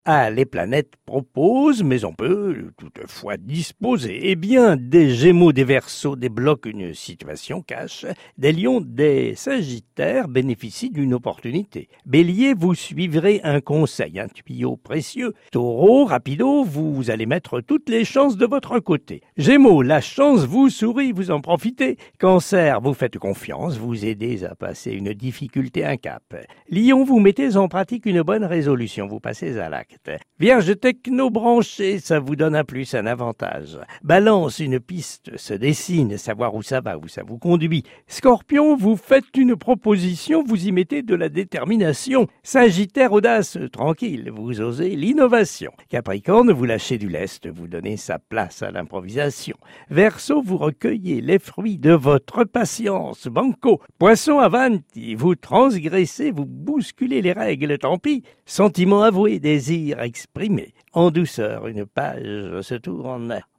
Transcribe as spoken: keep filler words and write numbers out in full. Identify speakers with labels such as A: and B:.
A: Ah, les planètes proposent, mais on peut toutefois disposer. Eh bien, des Gémeaux, des Verseaux débloquent une situation cache. Des Lions, des Sagittaires bénéficient d'une opportunité. Bélier, vous suivrez un conseil, un tuyau précieux. Taureau, rapido, vous allez mettre toutes les chances de votre côté. Gémeaux, la chance vous sourit, vous en profitez. Cancer, vous faites confiance, vous aidez à passer une difficulté, un cap. Lion, vous mettez en pratique une bonne résolution, vous passez à l'acte. Vierge, techno-branché, ça vous donne un plus, un avantage. Balance, une piste se dessine, savoir où ça va, où ça vous conduit. Scorpion, vous faites une proposition, vous y mettez de la détermination. Sagittaire, audace, tranquille, vous osez l'innovation. Capricorne, vous lâchez du lest, vous donnez sa place à l'improvisation. Verseau, vous recueillez les fruits de votre patience. Banco, Poisson, avanti, vous transgressez, vous bousculez les règles, tant pis. Sentiment avoué, désir exprimé. En douceur, une page se tourne.